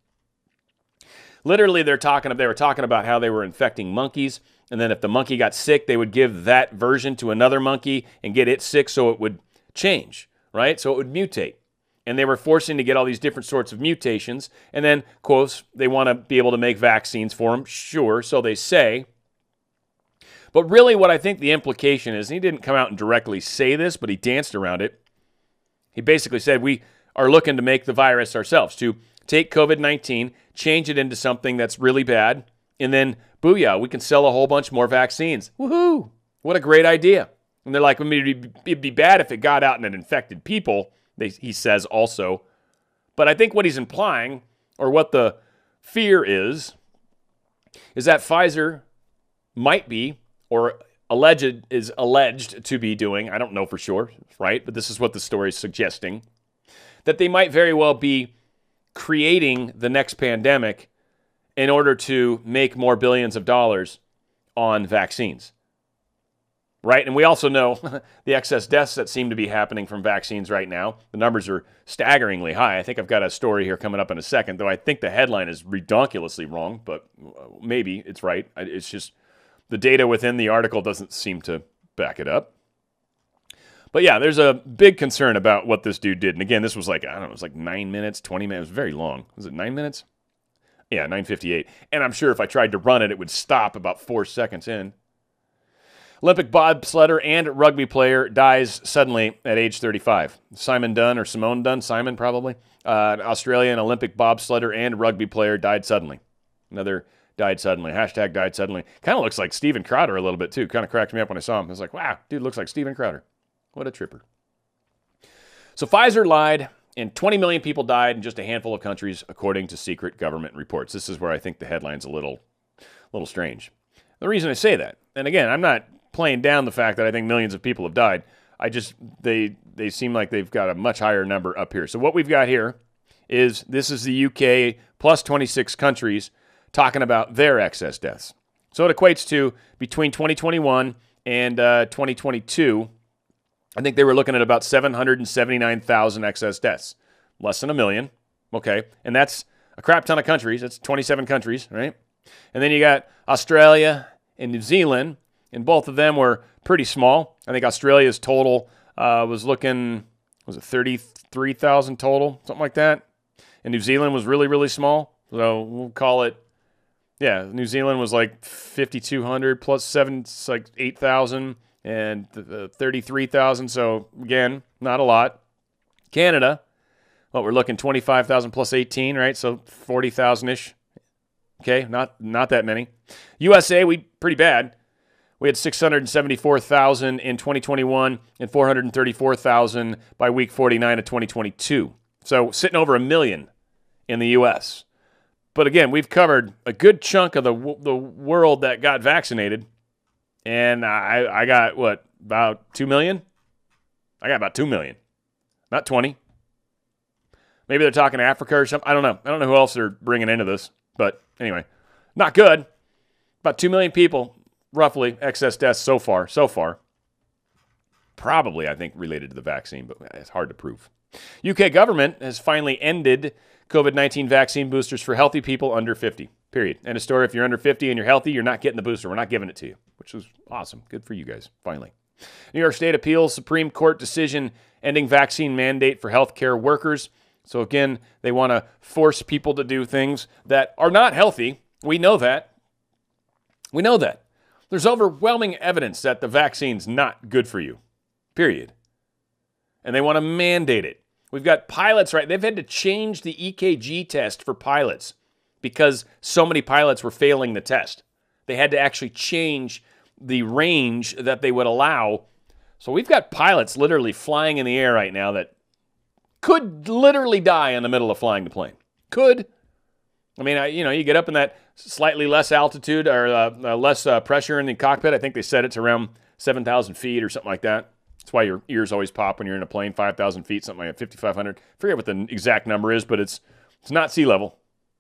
A: Literally, they were talking about how they were infecting monkeys, and then if the monkey got sick, they would give that version to another monkey and get it sick so it would change, right? So it would mutate. And they were forcing to get all these different sorts of mutations. And then, quotes, they want to be able to make vaccines for them. Sure, so they say. But really what I think the implication is, and he didn't come out and directly say this, but he danced around it. He basically said, we are looking to make the virus ourselves, to take COVID-19, change it into something that's really bad, and then, booyah, we can sell a whole bunch more vaccines. Woohoo! What a great idea. And they're like, it'd be bad if it got out and it infected people, he says also. But I think what he's implying, or what the fear is that Pfizer might be, or is alleged to be doing, I don't know for sure, right? But this is what the story is suggesting, that they might very well be creating the next pandemic in order to make more billions of dollars on vaccines, right? And we also know the excess deaths that seem to be happening from vaccines right now. The numbers are staggeringly high. I think I've got a story here coming up in a second, though I think the headline is redonkulously wrong, but maybe it's right. It's just the data within the article doesn't seem to back it up. But yeah, there's a big concern about what this dude did. And again, this was like, I don't know, it was like 9 minutes, 20 minutes. It was very long. Was it 9 minutes? Yeah, 9:58. And I'm sure if I tried to run it, it would stop about 4 seconds in. Olympic bobsledder and rugby player dies suddenly at age 35. Simon Dunn, or Simone Dunn, Simon probably. Australian Olympic bobsledder and rugby player died suddenly. Another died suddenly. Hashtag died suddenly. Kind of looks like Steven Crowder a little bit too. Kind of cracked me up when I saw him. I was like, wow, dude looks like Steven Crowder. What a tripper. So Pfizer lied, and 20 million people died in just a handful of countries, according to secret government reports. This is where I think the headline's a little strange. The reason I say that, and again, I'm not playing down the fact that I think millions of people have died. They seem like they've got a much higher number up here. So what we've got here is, this is the UK plus 26 countries talking about their excess deaths. So it equates to, between 2021 and 2022, I think they were looking at about 779,000 excess deaths. Less than a million. Okay. And that's a crap ton of countries. That's 27 countries, right? And then you got Australia and New Zealand, and both of them were pretty small. I think Australia's total was it 33,000 total? Something like that. And New Zealand was really, really small. So we'll call it, yeah, New Zealand was like 5,200 plus 7, it's like 8,000. And 33,000, so again, not a lot. Canada, well, we're looking 25,000 plus 18, right? So 40,000-ish. Okay, not that many. USA, we pretty bad. We had 674,000 in 2021 and 434,000 by week 49 of 2022. So sitting over 1 million in the U.S. But again, we've covered a good chunk of the world that got vaccinated. And I got, what, about 2 million? I got about 2 million. Not 20. Maybe they're talking Africa or something. I don't know. I don't know who else they're bringing into this. But anyway, not good. About 2 million people, roughly, excess deaths so far. Probably, I think, related to the vaccine, but it's hard to prove. UK government has finally ended COVID-19 vaccine boosters for healthy people under 50. Period. End of story. If you're under 50 and you're healthy, you're not getting the booster. We're not giving it to you, which was awesome. Good for you guys, finally. New York State appeals Supreme Court decision ending vaccine mandate for healthcare workers. So again, they want to force people to do things that are not healthy. We know that. There's overwhelming evidence that the vaccine's not good for you, period. And they want to mandate it. We've got pilots, right? They've had to change the EKG test for pilots because so many pilots were failing the test. They had to actually change the range that they would allow. So we've got pilots literally flying in the air right now that could literally die in the middle of flying the plane. Could. I mean, you get up in that slightly less altitude or less pressure in the cockpit. I think they said it's around 7,000 feet or something like that. That's why your ears always pop when you're in a plane, 5,000 feet, something like that, 5,500. Forget what the exact number is, but it's not sea level.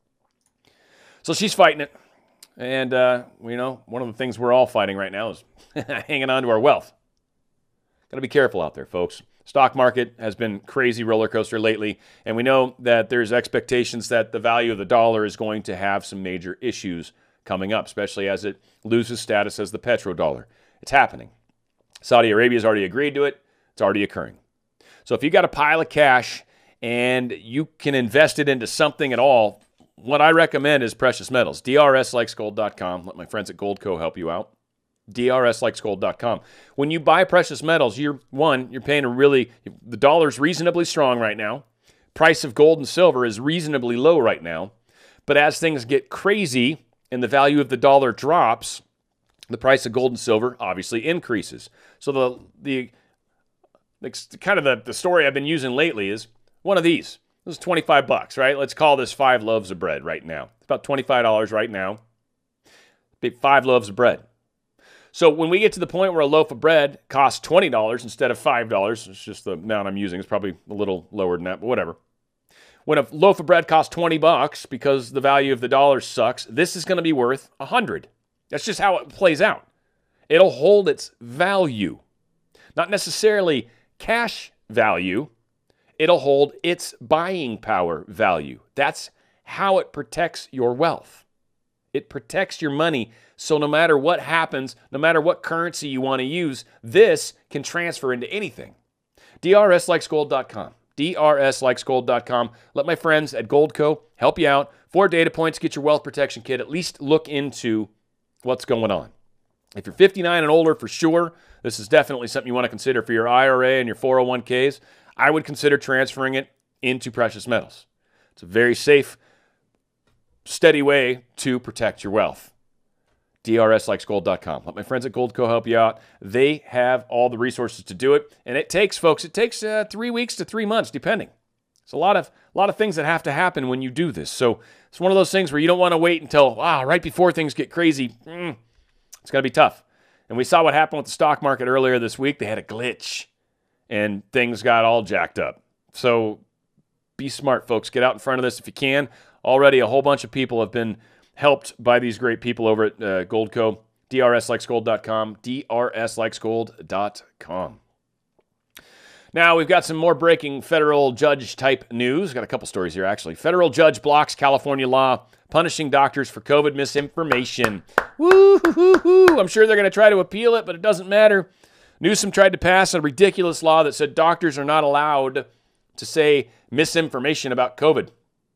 A: So she's fighting it. And, one of the things we're all fighting right now is hanging on to our wealth. Got to be careful out there, folks. Stock market has been crazy roller coaster lately, and we know that there's expectations that the value of the dollar is going to have some major issues coming up, especially as it loses status as the petrodollar. It's happening. Saudi Arabia has already agreed to it. It's already occurring. So if you got a pile of cash and you can invest it into something at all, what I recommend is precious metals. DRSlikesgold.com. Let my friends at Goldco help you out. DRSlikesgold.com. When you buy precious metals, you're paying the dollar's reasonably strong right now. Price of gold and silver is reasonably low right now. But as things get crazy and the value of the dollar drops, the price of gold and silver obviously increases. So the story I've been using lately is one of these. This is $25, right? Let's call this 5 loaves of bread right now. It's about $25 right now. 5 loaves of bread. So when we get to the point where a loaf of bread costs $20 instead of $5, it's just the amount I'm using. It's probably a little lower than that, but whatever. When a loaf of bread costs $20 because the value of the dollar sucks, this is going to be worth $100. That's just how it plays out. It'll hold its value. Not necessarily cash value. It'll hold its buying power value. That's how it protects your wealth. It protects your money, so no matter what happens, no matter what currency you want to use, this can transfer into anything. DRSlikesgold.com. DRSlikesgold.com. Let my friends at Goldco help you out. 4 data points, get your wealth protection kit. At least look into what's going on. If you're 59 and older, for sure, this is definitely something you want to consider for your IRA and your 401ks. I would consider transferring it into precious metals. It's a very safe, steady way to protect your wealth. DRSlikesgold.com. Let my friends at Goldco help you out. They have all the resources to do it. And it takes 3 weeks to 3 months, depending. It's a lot of things that have to happen when you do this. So it's one of those things where you don't want to wait until, right before things get crazy. It's going to be tough. And we saw what happened with the stock market earlier this week. They had a glitch. And things got all jacked up. So be smart, folks. Get out in front of this if you can. Already a whole bunch of people have been helped by these great people over at Goldco. DRSlikesgold.com. DRSlikesgold.com. Now, we've got some more breaking federal judge-type news. Got a couple stories here, actually. Federal judge blocks California law punishing doctors for COVID misinformation. Woo-hoo-hoo-hoo. I'm sure they're going to try to appeal it, but it doesn't matter. Newsom tried to pass a ridiculous law that said doctors are not allowed to say misinformation about COVID.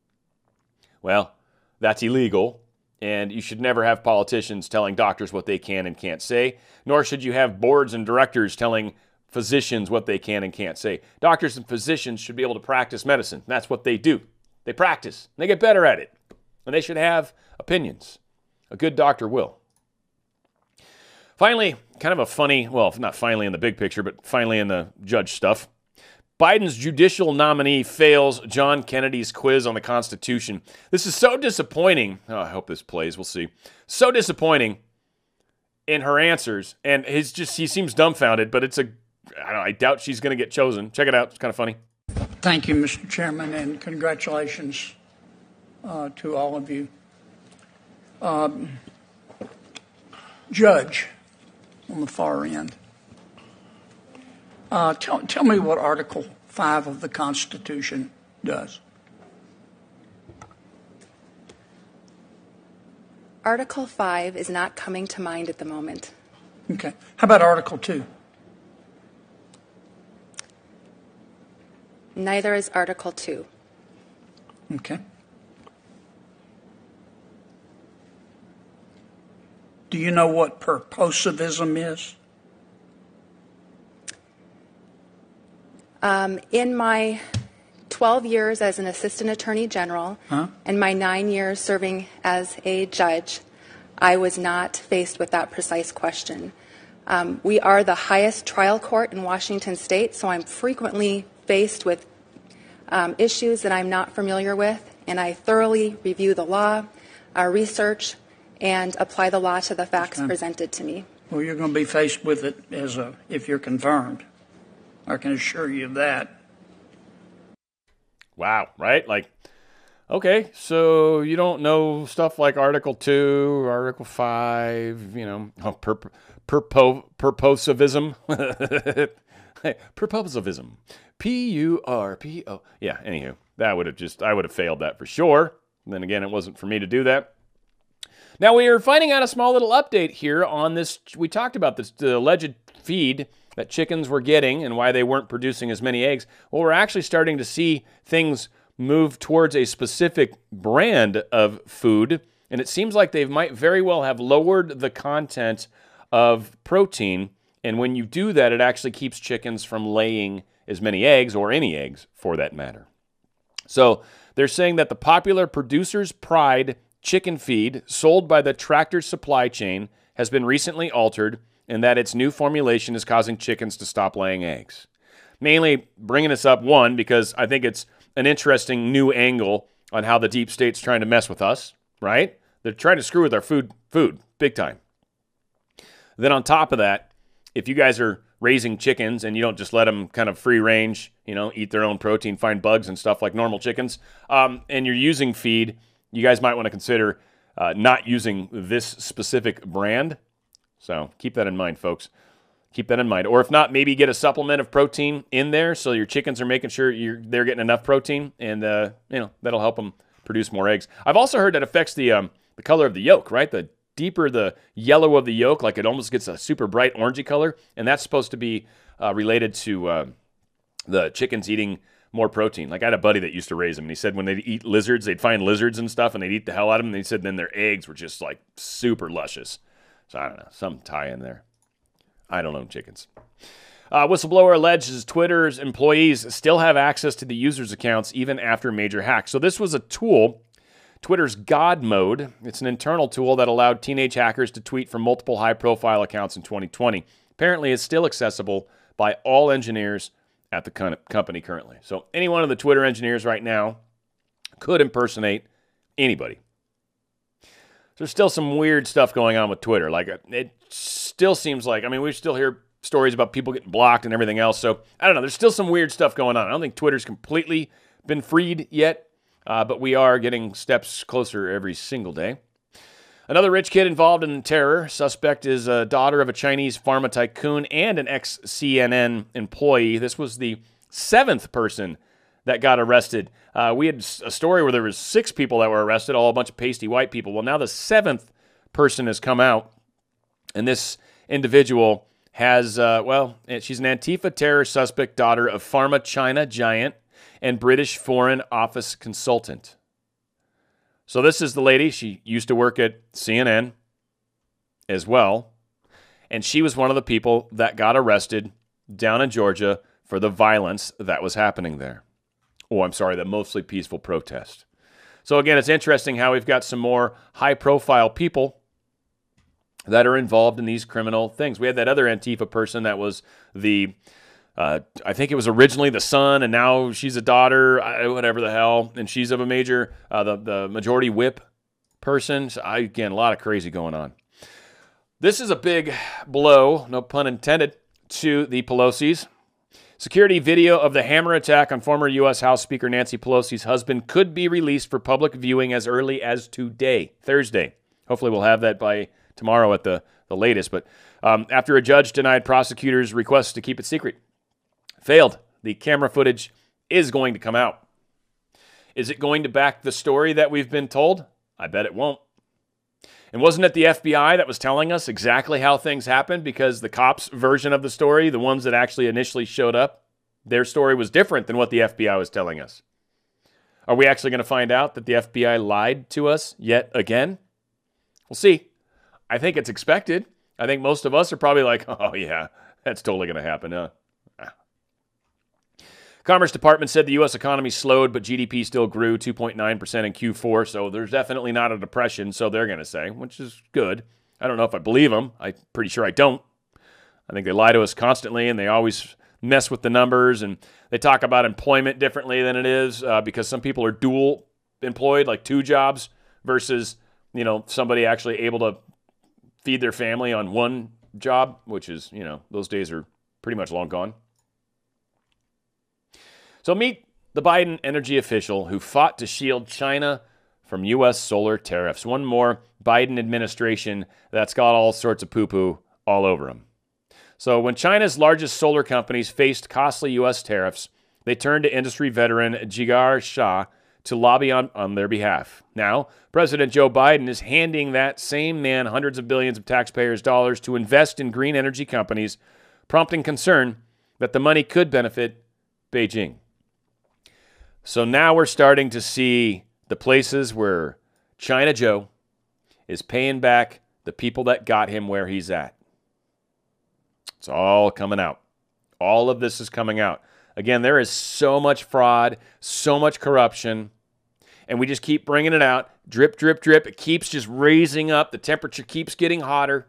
A: Well, that's illegal, and you should never have politicians telling doctors what they can and can't say, nor should you have boards and directors telling physicians what they can and can't say. Doctors and physicians should be able to practice medicine. That's what they do. They practice, and they get better at it, and they should have opinions. A good doctor will. Finally, kind of a funny, well, not finally in the big picture, but finally in the judge stuff. Biden's judicial nominee fails John Kennedy's quiz on the Constitution. This is so disappointing. I hope this plays. We'll see. So disappointing in her answers. And he seems dumbfounded, but I doubt she's going to get chosen. Check it out. It's kind of funny.
I: Thank you, Mr. Chairman, and congratulations to all of you. Judge on the far end. Tell me what Article 5 of the Constitution does.
J: Article 5 is not coming to mind at the moment.
I: Okay. How about Article 2?
J: Neither is Article 2.
I: Okay. Do you know what purposivism is?
J: In my 12 years as an assistant attorney general and my 9 years serving as a judge, I was not faced with that precise question. We are the highest trial court in Washington state, so I'm frequently faced with issues that I'm not familiar with, and I thoroughly review the law, research, and apply the law to the facts presented to me.
I: Well, you're going to be faced with it if you're confirmed. I can assure you of that.
A: Wow, right? Like, okay, so you don't know stuff like Article 2, Article 5, purposivism. Purposivism. P-U-R-P-O. Yeah, anywho, I would have failed that for sure. And then again, it wasn't for me to do that. Now, we are finding out a small little update here on this. We talked about this, the alleged feed that chickens were getting and why they weren't producing as many eggs. Well, we're actually starting to see things move towards a specific brand of food, and it seems like they might very well have lowered the content of protein, and when you do that, it actually keeps chickens from laying as many eggs, or any eggs for that matter. So they're saying that the popular Producer's Pride chicken feed sold by the Tractor Supply Chain has been recently altered, and that its new formulation is causing chickens to stop laying eggs. Mainly bringing this up, one, because I think it's an interesting new angle on how the deep state's trying to mess with us, right? They're trying to screw with our food, big time. Then on top of that, if you guys are raising chickens and you don't just let them kind of free range, eat their own protein, find bugs and stuff like normal chickens, and you're using feed, you guys might want to consider not using this specific brand. So keep that in mind, folks. Keep that in mind. Or if not, maybe get a supplement of protein in there so your chickens are making sure they're getting enough protein, and that'll help them produce more eggs. I've also heard that affects the color of the yolk, right? The deeper the yellow of the yolk, like it almost gets a super bright orangey color, and that's supposed to be related to the chickens eating more protein. Like I had a buddy that used to raise them, and he said when they'd eat lizards, they'd find lizards and stuff, and they'd eat the hell out of them, and he said then their eggs were just like super luscious. So I don't know, some tie in there. I don't own chickens. Whistleblower alleges Twitter's employees still have access to the users' accounts even after major hacks. So this was a tool, Twitter's God Mode. It's an internal tool that allowed teenage hackers to tweet from multiple high-profile accounts in 2020. Apparently, it's still accessible by all engineers at the company currently. So any one of the Twitter engineers right now could impersonate anybody. There's still some weird stuff going on with Twitter. Like it still seems like, we still hear stories about people getting blocked and everything else. So I don't know. There's still some weird stuff going on. I don't think Twitter's completely been freed yet, but we are getting steps closer every single day. Another rich kid involved in terror. Suspect is a daughter of a Chinese pharma tycoon and an ex-CNN employee. This was the 7th person that got arrested. We had a story where there was 6 people that were arrested, all a bunch of pasty white people. Well, now the 7th person has come out, and this individual has, she's an Antifa terror suspect, daughter of pharma China giant and British Foreign Office consultant. So this is the lady. She used to work at CNN as well, and she was one of the people that got arrested down in Georgia for the violence that was happening there. The mostly peaceful protest. So again, it's interesting how we've got some more high-profile people that are involved in these criminal things. We had that other Antifa person that was I think it was originally the son, and now she's a daughter, whatever the hell, and she's of a major, the majority whip person. So again, a lot of crazy going on. This is a big blow, no pun intended, to the Pelosi's. Security video of the hammer attack on former U.S. House Speaker Nancy Pelosi's husband could be released for public viewing as early as today, Thursday. Hopefully we'll have that by tomorrow at the latest. But after a judge denied prosecutors' request to keep it secret. Failed. The camera footage is going to come out. Is it going to back the story that we've been told? I bet it won't. And wasn't it the FBI that was telling us exactly how things happened? Because the cops' version of the story, the ones that actually initially showed up, their story was different than what the FBI was telling us. Are we actually going to find out that the FBI lied to us yet again? We'll see. I think it's expected. I think most of us are probably like, oh yeah, that's totally going to happen, huh? Commerce Department said the U.S. economy slowed, but GDP still grew 2.9% in Q4, so there's definitely not a depression, so they're going to say, which is good. I don't know if I believe them. I'm pretty sure I don't. I think they lie to us constantly, and they always mess with the numbers, and they talk about employment differently than it is because some people are dual employed, like 2 jobs, versus, somebody actually able to feed their family on 1 job, which is, those days are pretty much long gone. So meet the Biden energy official who fought to shield China from U.S. solar tariffs. One more Biden administration that's got all sorts of poo-poo all over them. So when China's largest solar companies faced costly U.S. tariffs, they turned to industry veteran Jigar Shah to lobby on their behalf. Now, President Joe Biden is handing that same man hundreds of billions of taxpayers' dollars to invest in green energy companies, prompting concern that the money could benefit Beijing. So now we're starting to see the places where China Joe is paying back the people that got him where he's at. It's all coming out. All of this is coming out. Again, there is so much fraud, so much corruption, and we just keep bringing it out. Drip, drip, drip. It keeps just raising up. The temperature keeps getting hotter.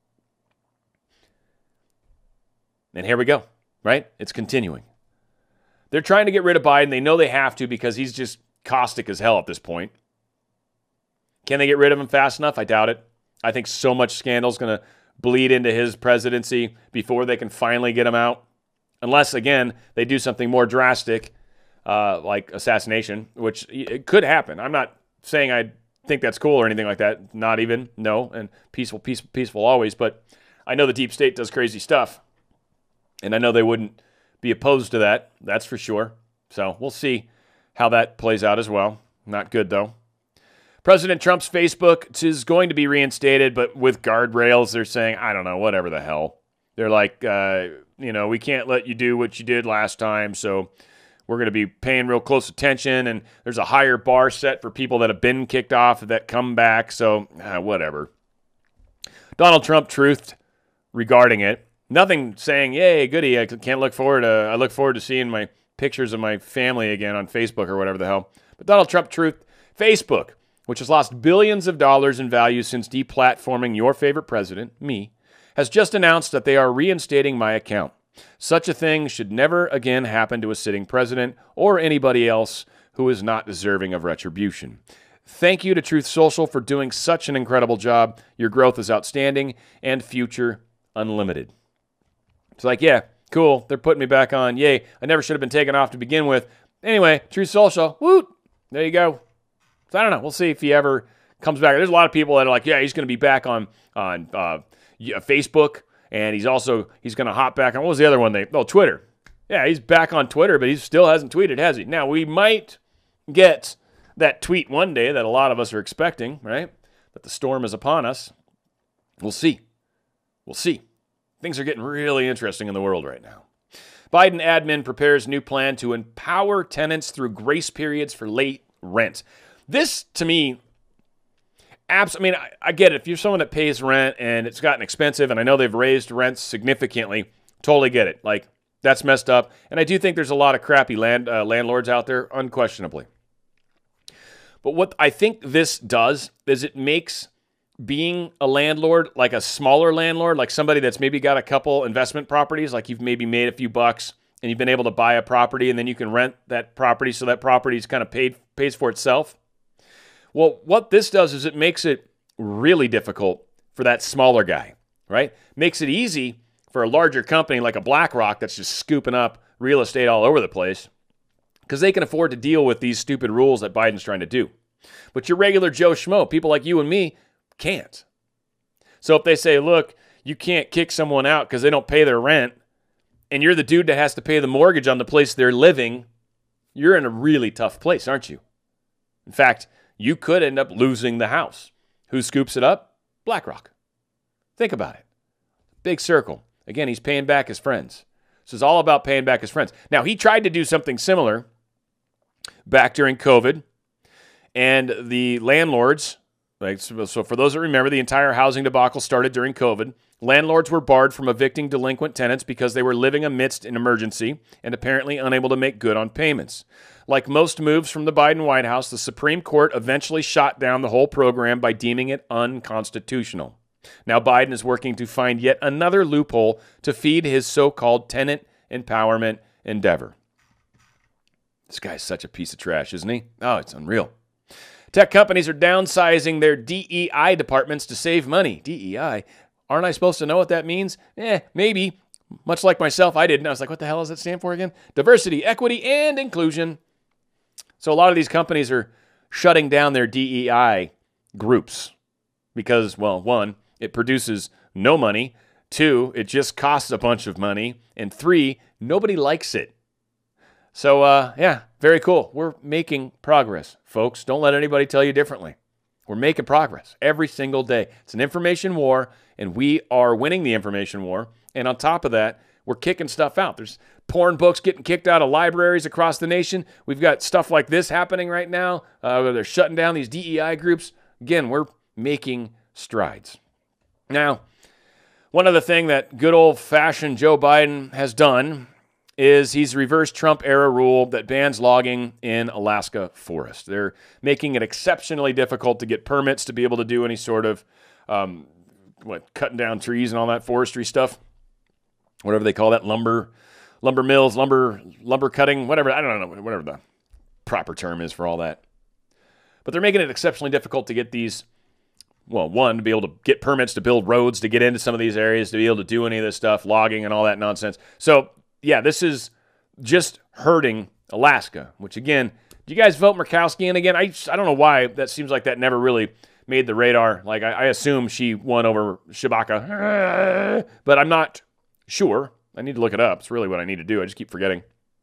A: And here we go, right? It's continuing. They're trying to get rid of Biden. They know they have to because he's just caustic as hell at this point. Can they get rid of him fast enough? I doubt it. I think so much scandal is going to bleed into his presidency before they can finally get him out. Unless, again, they do something more drastic, like assassination, which it could happen. I'm not saying I think that's cool or anything like that. Not even, no. And peaceful always. But I know the deep state does crazy stuff. And I know they wouldn't be opposed to that. That's for sure. So we'll see how that plays out as well. Not good, though. President Trump's Facebook is going to be reinstated, but with guardrails. They're saying, I don't know, whatever the hell. They're like, we can't let you do what you did last time, so we're going to be paying real close attention, and there's a higher bar set for people that have been kicked off that come back, so whatever. Donald Trump truthed regarding it. Nothing saying, yay, goody, I look forward to seeing my pictures of my family again on Facebook or whatever the hell. But Donald Trump truthed Facebook, which has lost billions of dollars in value since deplatforming your favorite president, me, has just announced that they are reinstating my account. Such a thing should never again happen to a sitting president or anybody else who is not deserving of retribution. Thank you to Truth Social for doing such an incredible job. Your growth is outstanding and future unlimited. It's like, yeah, cool. They're putting me back on. Yay. I never should have been taken off to begin with. Anyway, Truth Social. Woot. There you go. So I don't know. We'll see if he ever comes back. There's a lot of people that are like, yeah, he's going to be back on Facebook, and he's going to hop back on, what was the other one? Twitter. Yeah, he's back on Twitter, but he still hasn't tweeted, has he? Now, we might get that tweet one day that a lot of us are expecting, right? That the storm is upon us. We'll see. We'll see. Things are getting really interesting in the world right now. Biden admin prepares new plan to empower tenants through grace periods for late rent. This, to me, I get it. If you're someone that pays rent and it's gotten expensive, and I know they've raised rents significantly, totally get it. Like, that's messed up. And I do think there's a lot of crappy landlords out there, unquestionably. But what I think this does is it makes being a landlord, like a smaller landlord, like somebody that's maybe got a couple investment properties, like you've maybe made a few bucks and you've been able to buy a property and then you can rent that property so that property's kind of pays for itself. Well, what this does is it makes it really difficult for that smaller guy, right? Makes it easy for a larger company like a BlackRock that's just scooping up real estate all over the place because they can afford to deal with these stupid rules that Biden's trying to do. But your regular Joe Schmo, people like you and me, can't. So if they say, look, you can't kick someone out because they don't pay their rent, and you're the dude that has to pay the mortgage on the place they're living, you're in a really tough place, aren't you? In fact, you could end up losing the house. Who scoops it up? BlackRock. Think about it. Big circle. Again, he's paying back his friends. This is all about paying back his friends. Now, he tried to do something similar back during COVID, and the landlords, so for those that remember, the entire housing debacle started during COVID. Landlords were barred from evicting delinquent tenants because they were living amidst an emergency and apparently unable to make good on payments. Like most moves from the Biden White House, the Supreme Court eventually shot down the whole program by deeming it unconstitutional. Now Biden is working to find yet another loophole to feed his so-called tenant empowerment endeavor. This guy's such a piece of trash, isn't he? Oh, it's unreal. Tech companies are downsizing their DEI departments to save money. DEI? Aren't I supposed to know what that means? Maybe. Much like myself, I didn't. I was like, what the hell does that stand for again? Diversity, equity, and inclusion. So a lot of these companies are shutting down their DEI groups because, well, one, it produces no money. Two, it just costs a bunch of money. And three, nobody likes it. So, yeah, very cool. We're making progress, folks. Don't let anybody tell you differently. We're making progress every single day. It's an information war, and we are winning the information war. And on top of that, we're kicking stuff out. There's porn books getting kicked out of libraries across the nation. We've got stuff like this happening right now. Where they're shutting down these DEI groups. Again, we're making strides. Now, one other thing that good old-fashioned Joe Biden has done is he's reversed Trump-era rule that bans logging in Alaska forest. They're making it exceptionally difficult to get permits to be able to do any sort of, cutting down trees and all that forestry stuff. Whatever they call that, lumber mills, lumber cutting, whatever, I don't know, whatever the proper term is for all that. But they're making it exceptionally difficult to get these, well, one, to be able to get permits to build roads, to get into some of these areas, to be able to do any of this stuff, logging and all that nonsense. So, yeah, this is just hurting Alaska, which, again, do you guys vote Murkowski in again? I don't know why. That seems like that never really made the radar. Like, I assume she won over Chewbacca, but I'm not sure. I need to look it up. It's really what I need to do. I just keep forgetting.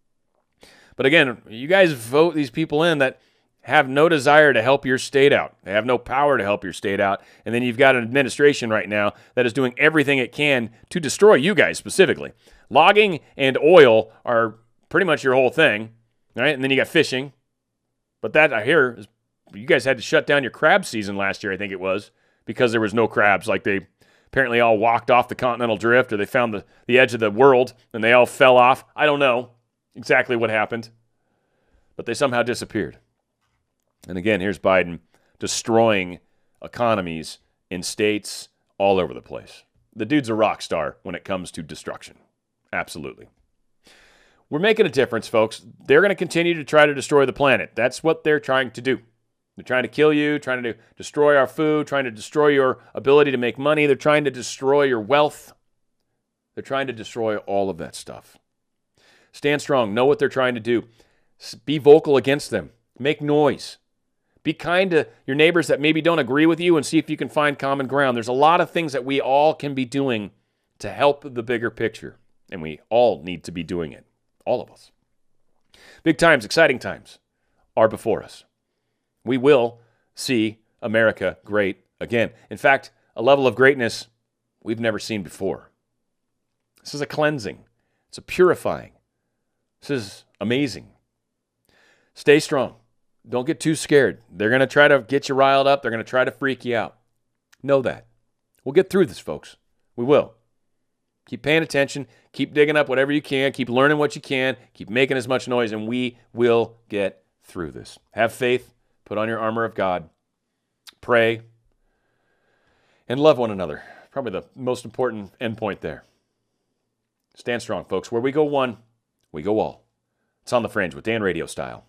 A: But again, you guys vote these people in that have no desire to help your state out. They have no power to help your state out. And then you've got an administration right now that is doing everything it can to destroy you guys specifically. Logging and oil are pretty much your whole thing, right? And then you got fishing. But that, I hear, is you guys had to shut down your crab season last year, I think it was, because there was no crabs. Like they apparently all walked off the continental drift, or they found the edge of the world and they all fell off. I don't know exactly what happened, but they somehow disappeared. And again, here's Biden destroying economies in states all over the place. The dude's a rock star when it comes to destruction. Absolutely. We're making a difference, folks. They're going to continue to try to destroy the planet. That's what they're trying to do. They're trying to kill you, trying to destroy our food, trying to destroy your ability to make money. They're trying to destroy your wealth. They're trying to destroy all of that stuff. Stand strong. Know what they're trying to do. Be vocal against them. Make noise. Be kind to your neighbors that maybe don't agree with you and see if you can find common ground. There's a lot of things that we all can be doing to help the bigger picture, and we all need to be doing it. All of us. Big times, exciting times are before us. We will see America great again. In fact, a level of greatness we've never seen before. This is a cleansing. It's a purifying. This is amazing. Stay strong. Don't get too scared. They're going to try to get you riled up. They're going to try to freak you out. Know that. We'll get through this, folks. We will. Keep paying attention. Keep digging up whatever you can. Keep learning what you can. Keep making as much noise, and we will get through this. Have faith. Put on your armor of God. Pray. And love one another. Probably the most important endpoint there. Stand strong, folks. Where we go one, we go all. It's On the Fringe with Dan Radio Style.